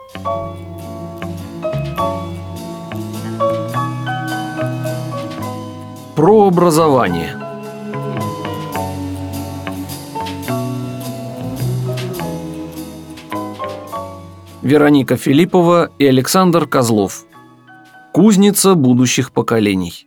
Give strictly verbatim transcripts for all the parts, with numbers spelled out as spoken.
Про образование. Вероника Филиппова и Александр Козлов. Кузница будущих поколений.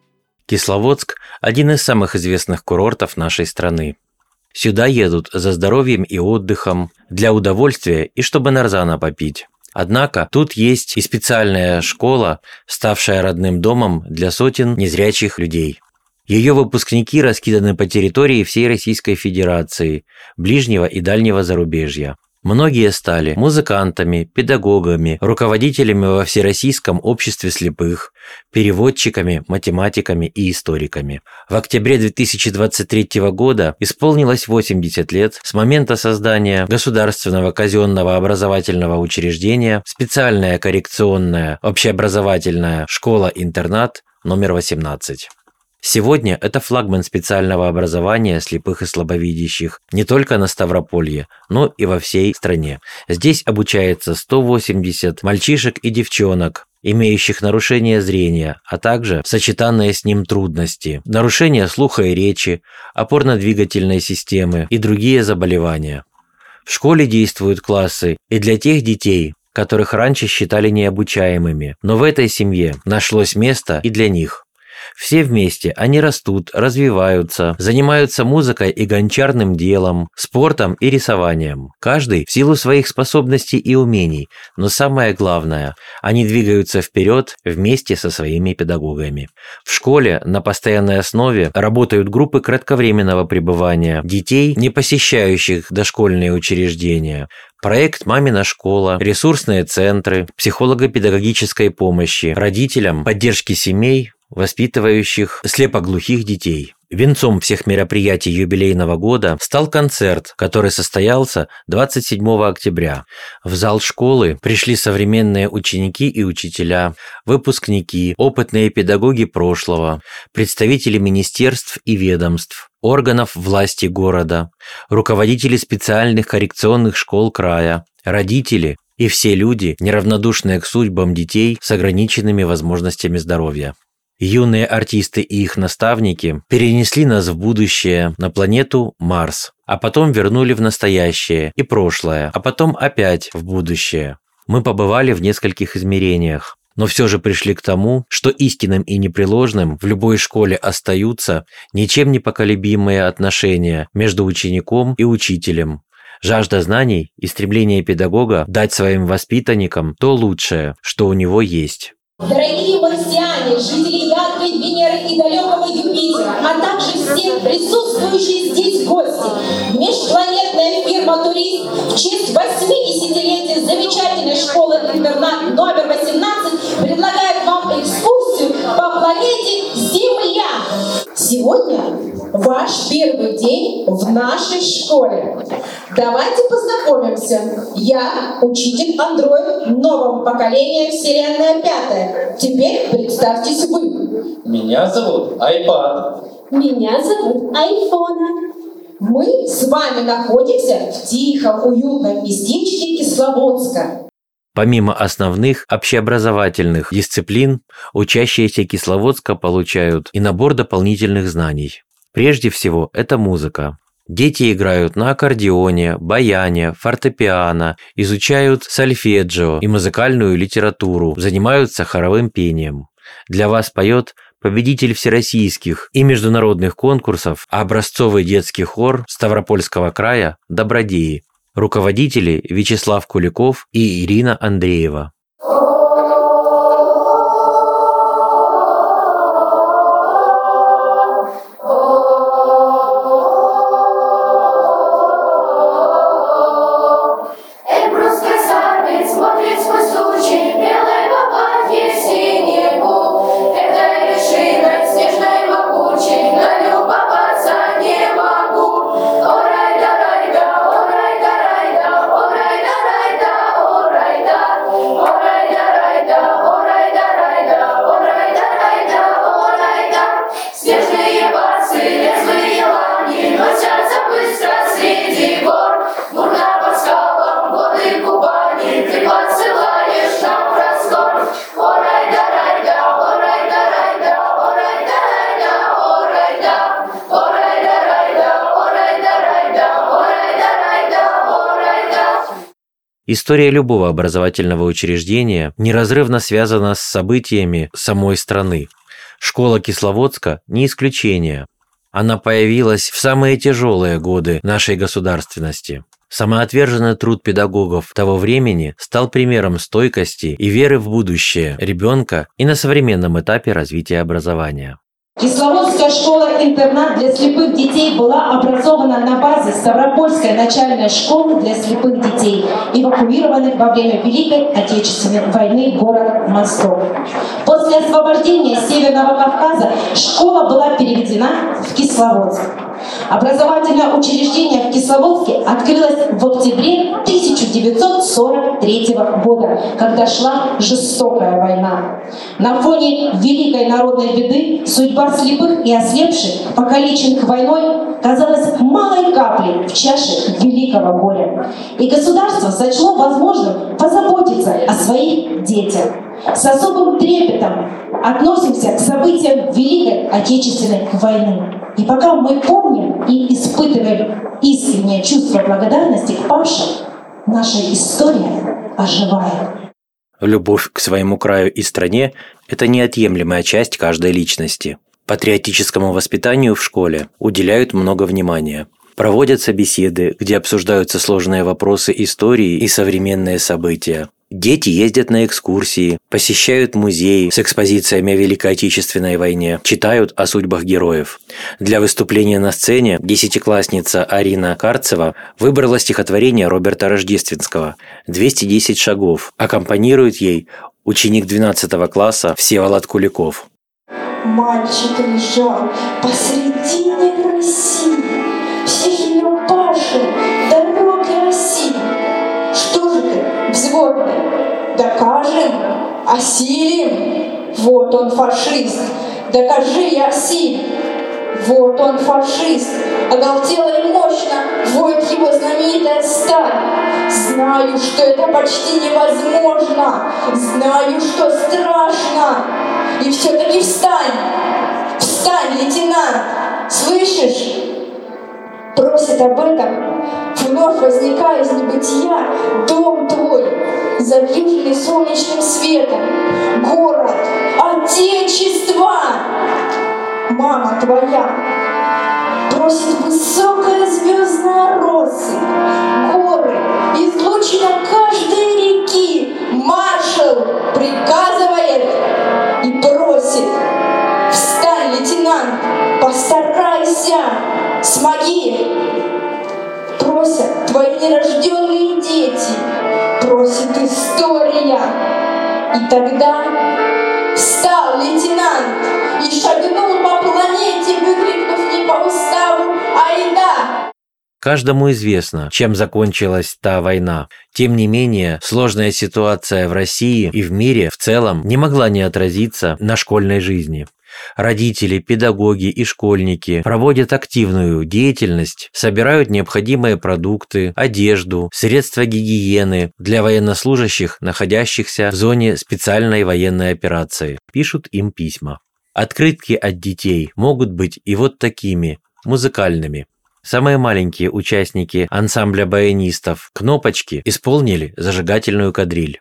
Кисловодск – один из самых известных курортов нашей страны. Сюда едут за здоровьем и отдыхом, для удовольствия и чтобы нарзана попить. Однако тут есть и специальная школа, ставшая родным домом для сотен незрячих людей. Ее выпускники раскиданы по территории всей Российской Федерации, ближнего и дальнего зарубежья. Многие стали музыкантами, педагогами, руководителями во Всероссийском обществе слепых, переводчиками, математиками и историками. В октябре две тысячи двадцать третьего года исполнилось восемьдесят лет с момента создания Государственного казенного образовательного учреждения специальная коррекционная общеобразовательная школа-интернат номер восемнадцать. Сегодня это флагман специального образования слепых и слабовидящих не только на Ставрополье, но и во всей стране. Здесь обучается сто восемьдесят мальчишек и девчонок, имеющих нарушение зрения, а также сочетанные с ним трудности, нарушения слуха и речи, опорно-двигательной системы и другие заболевания. В школе действуют классы и для тех детей, которых раньше считали необучаемыми, но в этой семье нашлось место и для них. Все вместе они растут, развиваются, занимаются музыкой и гончарным делом, спортом и рисованием. Каждый в силу своих способностей и умений, но самое главное, они двигаются вперед вместе со своими педагогами. В школе на постоянной основе работают группы кратковременного пребывания детей, не посещающих дошкольные учреждения, проект «Мамина школа», ресурсные центры, психолого-педагогической помощи родителям, поддержки семей, воспитывающих слепоглухих детей. Венцом всех мероприятий юбилейного года стал концерт, который состоялся двадцать седьмого октября. В зал школы пришли современные ученики и учителя, выпускники, опытные педагоги прошлого, представители министерств и ведомств, органов власти города, руководители специальных коррекционных школ края, родители и все люди, неравнодушные к судьбам детей с ограниченными возможностями здоровья. Юные артисты и их наставники перенесли нас в будущее, на планету Марс, а потом вернули в настоящее и прошлое, а потом опять в будущее. Мы побывали в нескольких измерениях, но все же пришли к тому, что истинным и непреложным в любой школе остаются ничем не поколебимые отношения между учеником и учителем. Жажда знаний и стремление педагога дать своим воспитанникам то лучшее, что у него есть. Дорогие марсиане, жители яркой Венеры и далекого Юпитера, а также все присутствующие здесь гости, межпланетная фирма «Турист» в честь восьмидесятилетия замечательной школы-интернат номер восемнадцать предлагает вам экскурсию по планете Земля. Сегодня ваш первый день в нашей школе. Давайте познакомимся. Я учитель андроид нового поколения Вселенная Пятая. Теперь представьтесь вы. Меня зовут Айпад. Меня зовут Айфона. Мы с вами находимся в тихом, уютном местечке Кисловодска. Помимо основных общеобразовательных дисциплин, учащиеся Кисловодска получают и набор дополнительных знаний. Прежде всего, это музыка. Дети играют на аккордеоне, баяне, фортепиано, изучают сольфеджио и музыкальную литературу, занимаются хоровым пением. Для вас поет победитель всероссийских и международных конкурсов, образцовый детский хор Ставропольского края «Добродеи». Руководители Вячеслав Куликов и Ирина Андреева. Oh История любого образовательного учреждения неразрывно связана с событиями самой страны. Школа Кисловодска не исключение. Она появилась в самые тяжелые годы нашей государственности. Самоотверженный труд педагогов того времени стал примером стойкости и веры в будущее ребенка и на современном этапе развития образования. Кисловодская школа-интернат для слепых детей была образована на базе Ставропольской начальной школы для слепых детей, эвакуированных во время Великой Отечественной войны в город Москов. После освобождения Северного Кавказа школа была переведена в Кисловодск. Образовательное учреждение в Кисловодске открылось в октябре тысяча девятьсот сорок третьего года, когда шла жестокая война. На фоне великой народной беды судьба слепых и ослепших, покалеченных войной, казалась малой каплей в чаше великого горя. И государство сочло возможным позаботиться о своих детях. С особым трепетом относимся к событиям Великой Отечественной войны. И пока мы помним и испытываем искреннее чувство благодарности к павшим, наша история оживает. Любовь к своему краю и стране – это неотъемлемая часть каждой личности. Патриотическому воспитанию в школе уделяют много внимания. Проводятся беседы, где обсуждаются сложные вопросы истории и современные события. Дети ездят на экскурсии, посещают музеи с экспозициями о Великой Отечественной войне, читают о судьбах героев. Для выступления на сцене десятиклассница Арина Карцева выбрала стихотворение Роберта Рождественского «двести десять шагов». Аккомпанирует ей ученик двенадцатого класса Всеволод Куликов. Мальчик лежал посредине России, всех ее паши, дорог и оси. Что же ты, взводный, докажем, осилим? Вот он фашист, докажи и оси. Вот он фашист, оголтело и мощно воет его знаменитая сталь. Знаю, что это почти невозможно, знаю, что страшно. И все-таки встань, встань, лейтенант, слышишь? Просит об этом, вновь возникая из небытия, дом твой, завьюженный солнечным светом, город Отечества. Мама твоя просит высокая звездная россыпь, горы, излучина каждой реки. Маршал приказывает и просит: встань, лейтенант, постарайся, смоги. Просят твои нерожденные дети, просит история. И тогда встал лейтенант и шагнул по планете, выкрикнув не по уставу «Айда!». Каждому известно, чем закончилась та война. Тем не менее, сложная ситуация в России и в мире в целом не могла не отразиться на школьной жизни. Родители, педагоги и школьники проводят активную деятельность, собирают необходимые продукты, одежду, средства гигиены для военнослужащих, находящихся в зоне специальной военной операции. Пишут им письма. Открытки от детей могут быть и вот такими, музыкальными. Самые маленькие участники ансамбля баянистов «Кнопочки» исполнили зажигательную кадриль.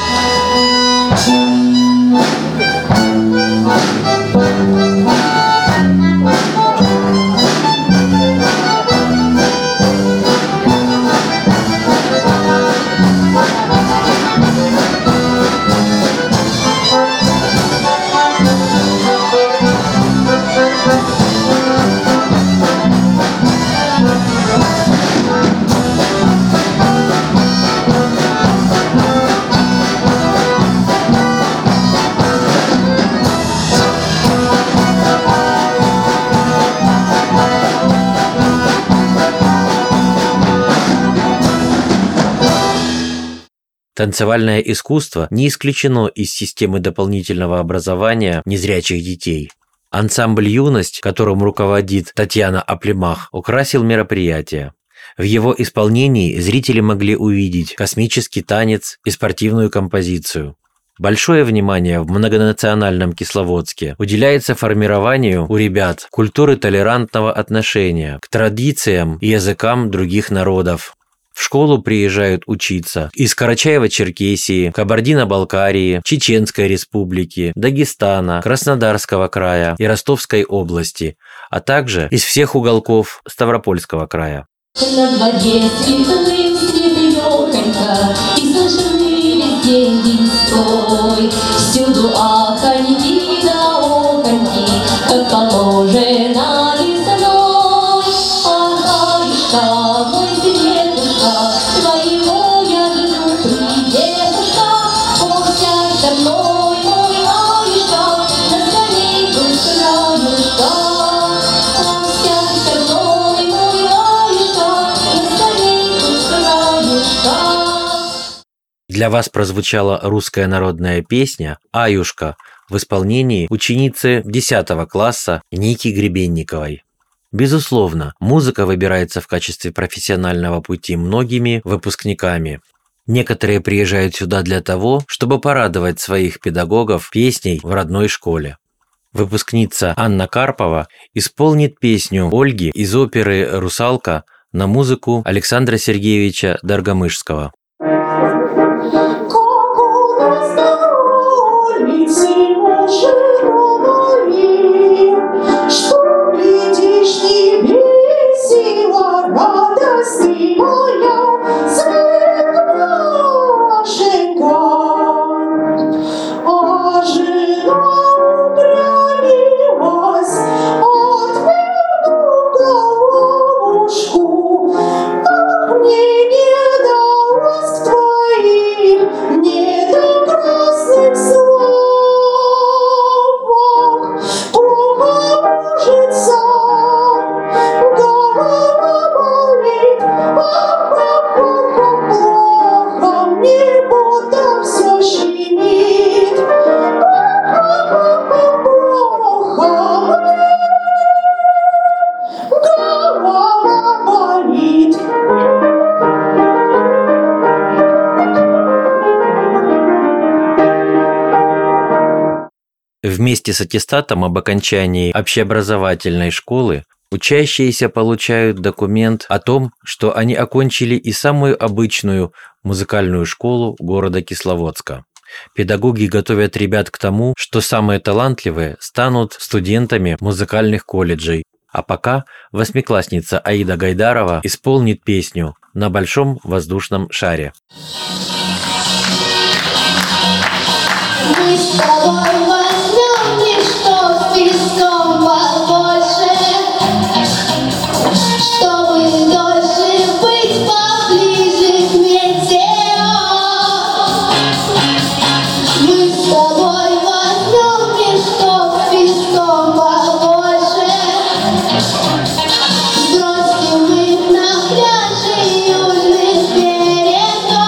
Танцевальное искусство не исключено из системы дополнительного образования незрячих детей. Ансамбль «Юность», которым руководит Татьяна Аплемах, украсил мероприятие. В его исполнении зрители могли увидеть космический танец и спортивную композицию. Большое внимание в многонациональном Кисловодске уделяется формированию у ребят культуры толерантного отношения к традициям и языкам других народов. В школу приезжают учиться из Карачаево-Черкесии, Кабардино-Балкарии, Чеченской Республики, Дагестана, Краснодарского края и Ростовской области, а также из всех уголков Ставропольского края. На дворе цветы цветёхонько, и слышен весь день деньской. Всюду аханьки да оханьки, как положено весной. Ахаюшка, мой светушка, твоего я жду придедушка. Повсядь со мной, мой аюшка, на скамейку с краюшка. Повсядь со мной, мой аюшка, на скамейку с краюшка. Для вас прозвучала русская народная песня «Аюшка» в исполнении ученицы десятого класса Ники Гребенниковой. Безусловно, музыка выбирается в качестве профессионального пути многими выпускниками. Некоторые приезжают сюда для того, чтобы порадовать своих педагогов песней в родной школе. Выпускница Анна Карпова исполнит песню Ольги из оперы «Русалка» на музыку Александра Сергеевича Доргомышского. Вместе с аттестатом об окончании общеобразовательной школы учащиеся получают документ о том, что они окончили и самую обычную музыкальную школу города Кисловодска. Педагоги готовят ребят к тому, что самые талантливые станут студентами музыкальных колледжей. А пока восьмиклассница Аида Гайдарова исполнит песню «На большом воздушном шаре». Мы с тобой возьмем мешок с песком побольше, чтобы дольше быть поближе к метеору. Мы с тобой возьмем мешок с песком побольше, сбросим их на пляже южных берегов.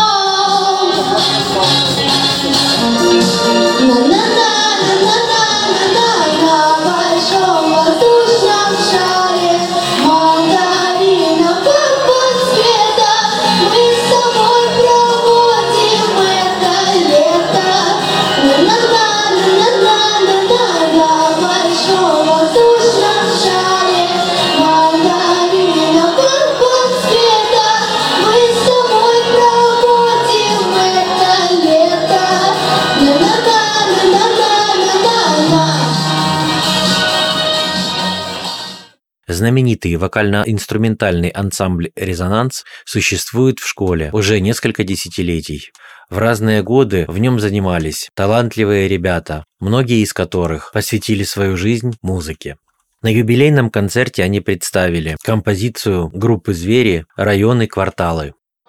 Знаменитый вокально-инструментальный ансамбль «Резонанс» существует в школе уже несколько десятилетий. В разные годы в нем занимались талантливые ребята, многие из которых посвятили свою жизнь музыке. На юбилейном концерте они представили композицию группы «Звери» «Районы, кварталы».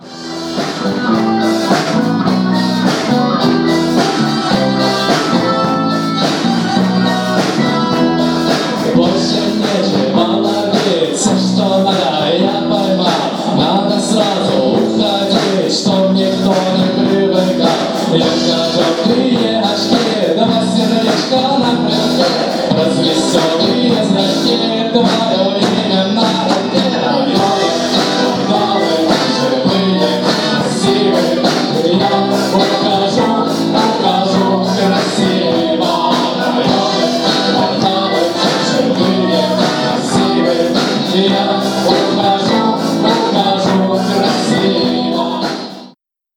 Что надо, я поймал, надо сразу уходить, чтоб никто не привыкал. Я скажу, крылья очки, два сердечка на плече, развеселые значки, твое имя на руке. Районы, кварталы, живые.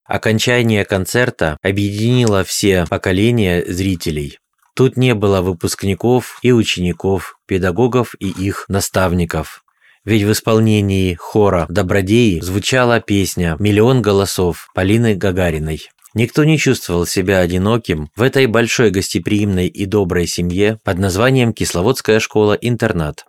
Окончание концерта объединило все поколения зрителей. Тут не было выпускников и учеников, педагогов и их наставников. Ведь в исполнении хора «Добродеи» звучала песня «Миллион голосов» Полины Гагариной. Никто не чувствовал себя одиноким в этой большой гостеприимной и доброй семье под названием Кисловодская школа-интернат.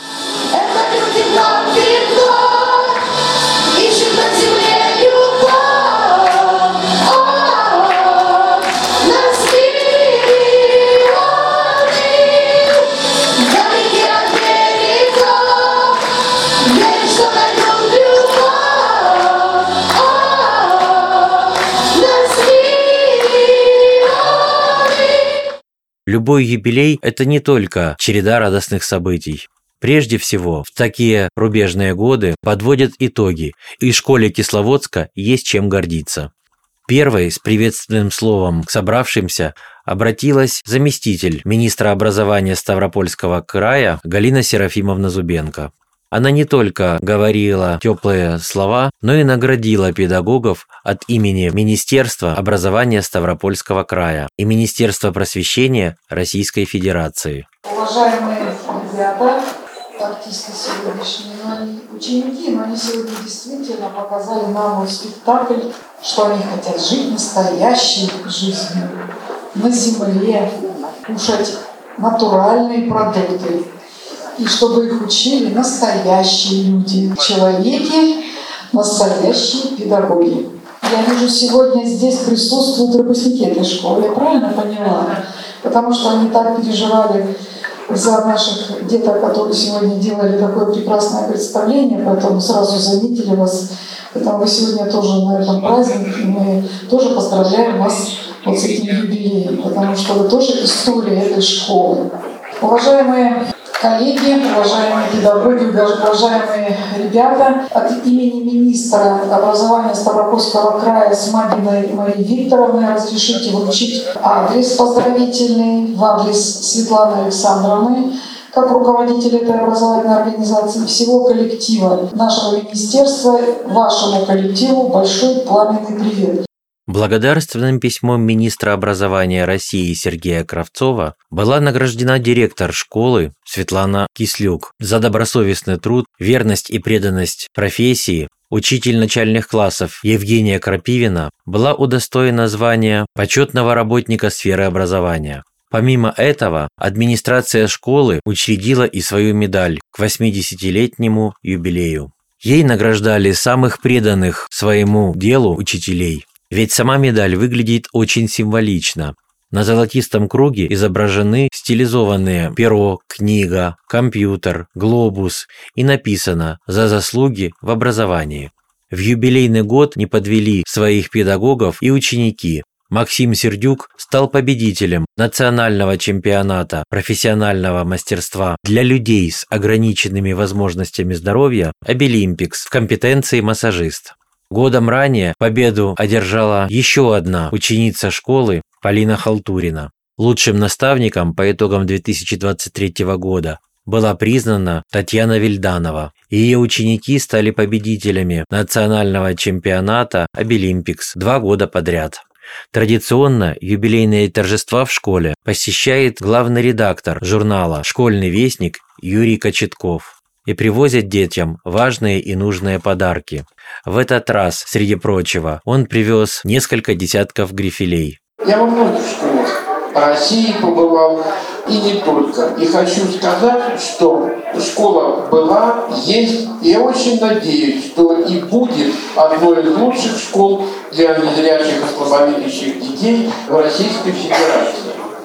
Любой юбилей – это не только череда радостных событий. Прежде всего, в такие рубежные годы подводят итоги, и школе Кисловодска есть чем гордиться. Первой с приветственным словом к собравшимся обратилась заместитель министра образования Ставропольского края Галина Серафимовна Зубенко. Она не только говорила теплые слова, но и наградила педагогов от имени Министерства образования Ставропольского края и Министерства просвещения Российской Федерации. Уважаемые ребята, артисты сегодняшние, ученики, но они сегодня действительно показали нам вот спектакль, что они хотят жить настоящей жизнью, на земле, кушать натуральные продукты. И чтобы их учили настоящие люди, человеки, настоящие педагоги. Я вижу, сегодня здесь присутствуют выпускники этой школы, я правильно поняла? Потому что они так переживали за наших деток, которые сегодня делали такое прекрасное представление, поэтому сразу заметили вас. Поэтому вы сегодня тоже на этом празднике, и мы тоже поздравляем вас вот с этим юбилеем, потому что вы тоже история этой школы. Уважаемые коллеги, уважаемые педагоги, уважаемые ребята, от имени министра образования Ставропольского края Смагиной Марии Викторовны разрешите вручить адрес поздравительный в адрес Светланы Александровны, как руководитель этой образовательной организации, всего коллектива нашего министерства, вашему коллективу большой пламенный привет. Благодарственным письмом министра образования России Сергея Кравцова была награждена директор школы Светлана Кислюк за добросовестный труд, верность и преданность профессии. Учитель начальных классов Евгения Крапивина была удостоена звания почетного работника сферы образования. Помимо этого, администрация школы учредила и свою медаль к восьмидесятилетнему юбилею. Ей награждали самых преданных своему делу учителей. Ведь сама медаль выглядит очень символично. На золотистом круге изображены стилизованные перо, книга, компьютер, глобус и написано «За заслуги в образовании». В юбилейный год не подвели своих педагогов и ученики. Максим Сердюк стал победителем национального чемпионата профессионального мастерства для людей с ограниченными возможностями здоровья «Обилимпикс» в компетенции массажист. Годом ранее победу одержала еще одна ученица школы Полина Халтурина. Лучшим наставником по итогам две тысячи двадцать третьего года была признана Татьяна Вильданова. Ее ученики стали победителями национального чемпионата «Обилимпикс» два года подряд. Традиционно юбилейные торжества в школе посещает главный редактор журнала «Школьный вестник» Юрий Кочетков и привозят детям важные и нужные подарки. В этот раз, среди прочего, он привез несколько десятков грифелей. Я во многих школах по России побывал, и не только. И хочу сказать, что школа была, есть, и я очень надеюсь, что и будет одной из лучших школ для незрячих и слабовидящих детей в Российской Федерации.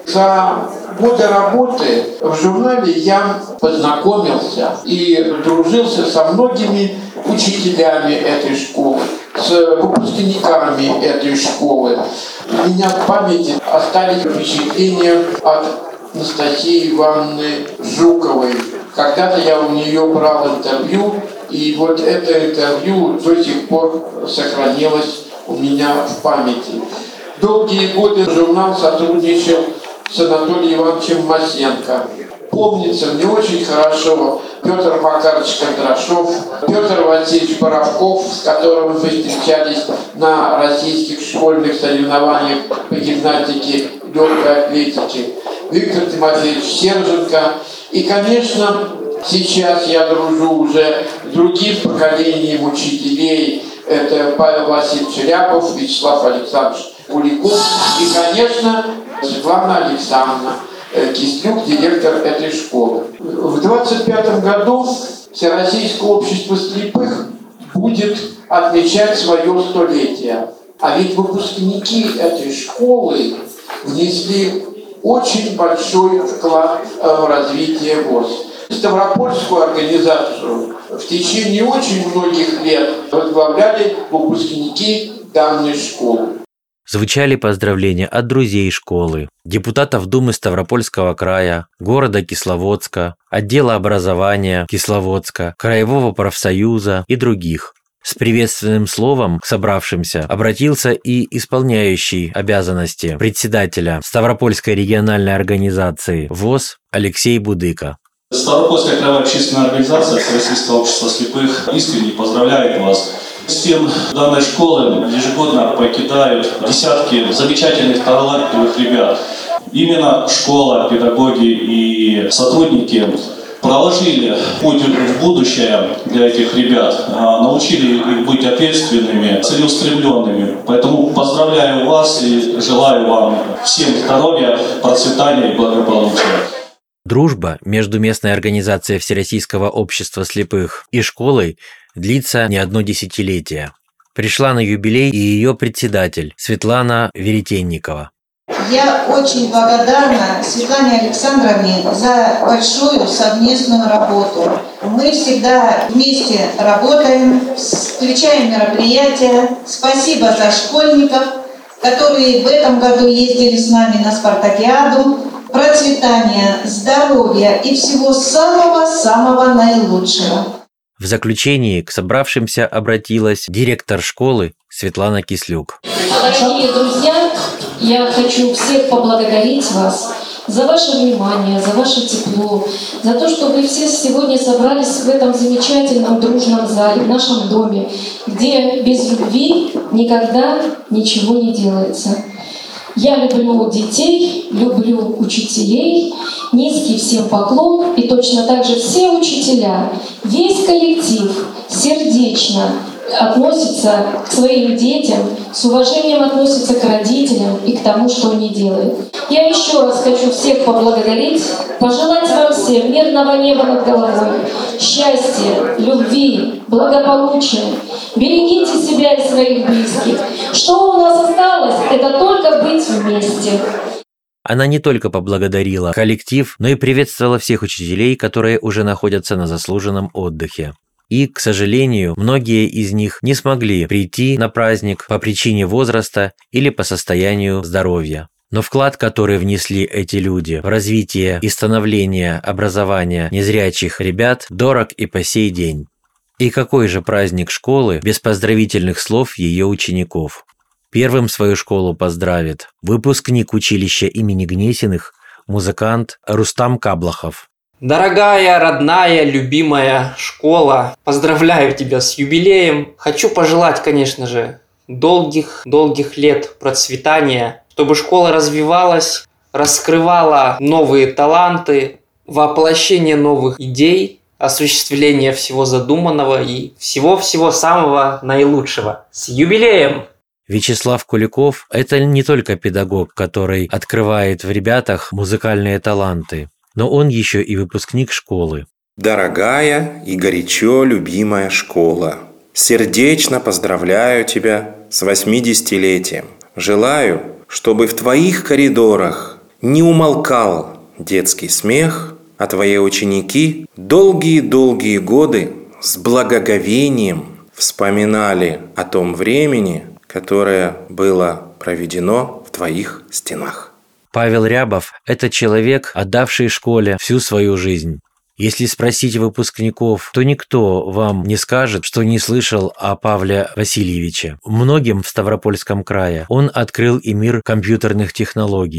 За годы работы в журнале я познакомился и дружился со многими учителями этой школы, с выпускниками этой школы. У меня в памяти остались впечатления от Анастасии Ивановны Жуковой. Когда-то я у нее брал интервью, и вот это интервью до сих пор сохранилось у меня в памяти. Долгие годы журнал сотрудничал с Анатолием Ивановичем Масенко. помнится мне очень хорошо Петр Макарович Кондрашов, Петр Васильевич Боровков, с которым мы встречались на российских школьных соревнованиях по гимнастике, легкой атлетике, Виктор Тимофеевич Серженко. И, конечно, сейчас я дружу уже с другим поколением учителей. Это Павел Васильевич Рябов, Вячеслав Александрович Куликов и, конечно, Светлана Александровна Кислюк, директор этой школы. В двадцать пятом году Всероссийское общество слепых будет отмечать свое столетие. А ведь выпускники этой школы внесли очень большой вклад в развитие ВОС. Ставропольскую организацию в течение очень многих лет возглавляли выпускники данной школы. Звучали поздравления от друзей школы, депутатов Думы Ставропольского края, города Кисловодска, отдела образования Кисловодска, Краевого профсоюза и других. С приветственным словом к собравшимся обратился и исполняющий обязанности председателя Ставропольской региональной организации ВОС Алексей Будыка. Ставропольская краевая общественная организация Всероссийского общества слепых искренне поздравляет вас. Стен данной школы ежегодно покидают десятки замечательных, талантливых ребят. Именно школа, педагоги и сотрудники проложили путь в будущее для этих ребят, научили их быть ответственными, целеустремленными. Поэтому поздравляю вас и желаю вам всем здоровья, процветания и благополучия. Дружба между местной организацией Всероссийского общества слепых и школой длится не одно десятилетие. Пришла на юбилей и ее председатель Светлана Веретенникова. Я очень благодарна Светлане Александровне за большую совместную работу. Мы всегда вместе работаем, встречаем мероприятия. Спасибо за школьников, которые в этом году ездили с нами на спартакиаду. Процветания, здоровья и всего самого-самого наилучшего. В заключении к собравшимся обратилась директор школы Светлана Кислюк. Дорогие друзья, я хочу всех поблагодарить вас за ваше внимание, за ваше тепло, за то, что вы все сегодня собрались в этом замечательном дружном зале, в нашем доме, где без любви никогда ничего не делается. Я люблю детей, люблю учителей, низкий всем поклон, и точно так же все учителя, весь коллектив сердечно относится к своим детям, с уважением относится к родителям и к тому, что они делают. Я еще раз хочу всех поблагодарить, пожелать вам всем мирного неба над головой, счастья, любви, благополучия. Берегите себя и своих близких. Что у нас осталось, это только быть вместе. Она не только поблагодарила коллектив, но и приветствовала всех учителей, которые уже находятся на заслуженном отдыхе. И, к сожалению, многие из них не смогли прийти на праздник по причине возраста или по состоянию здоровья. Но вклад, который внесли эти люди в развитие и становление образования незрячих ребят, дорог и по сей день. И какой же праздник школы без поздравительных слов ее учеников? Первым свою школу поздравит выпускник училища имени Гнесиных, музыкант Рустам Каблахов. Дорогая, родная, любимая школа, поздравляю тебя с юбилеем. Хочу пожелать, конечно же, долгих-долгих лет процветания, чтобы школа развивалась, раскрывала новые таланты, воплощение новых идей, осуществление всего задуманного и всего-всего самого наилучшего. С юбилеем! Вячеслав Куликов – это не только педагог, который открывает в ребятах музыкальные таланты, но он еще и выпускник школы. Дорогая и горячо любимая школа, сердечно поздравляю тебя с восьмидесятилетием. Желаю, чтобы в твоих коридорах не умолкал детский смех, а твои ученики долгие-долгие годы с благоговением вспоминали о том времени, которое было проведено в твоих стенах. Павел Рябов – это человек, отдавший школе всю свою жизнь. Если спросить выпускников, то никто вам не скажет, что не слышал о Павле Васильевиче. Многим в Ставропольском крае он открыл и мир компьютерных технологий.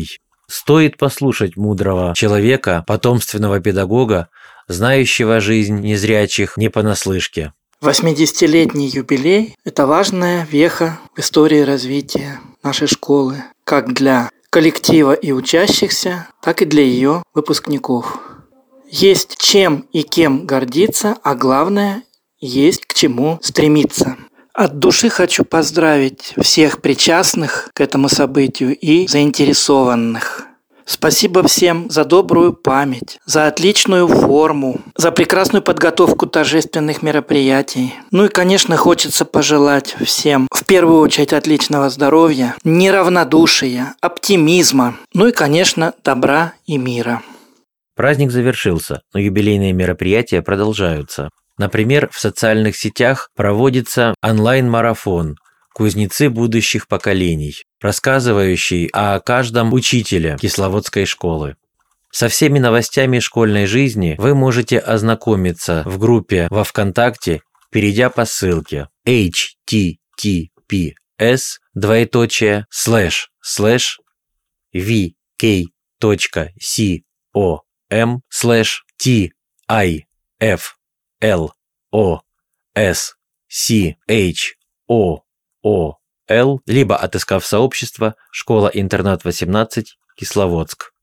Стоит послушать мудрого человека, потомственного педагога, знающего жизнь незрячих не понаслышке. восьмидесятилетний юбилей – это важная веха в истории развития нашей школы, как для коллектива и учащихся, так и для ее выпускников. Есть чем и кем гордиться, а главное – есть к чему стремиться. От души хочу поздравить всех причастных к этому событию и заинтересованных. Спасибо всем за добрую память, за отличную форму, за прекрасную подготовку торжественных мероприятий. Ну и, конечно, хочется пожелать всем, в первую очередь, отличного здоровья, неравнодушия, оптимизма, ну и, конечно, добра и мира. Праздник завершился, но юбилейные мероприятия продолжаются. Например, в социальных сетях проводится онлайн-марафон «Кузнецы будущих поколений», рассказывающий о каждом учителе Кисловодской школы. Со всеми новостями школьной жизни вы можете ознакомиться в группе во ВКонтакте, перейдя по ссылке эйч ти ти пи эс двоеточие слэш слэш ви кей точка ком слэш ти ай эф эл о эс си эйч о о Л, либо отыскав сообщество «Школа-интернат восемнадцать, Кисловодск».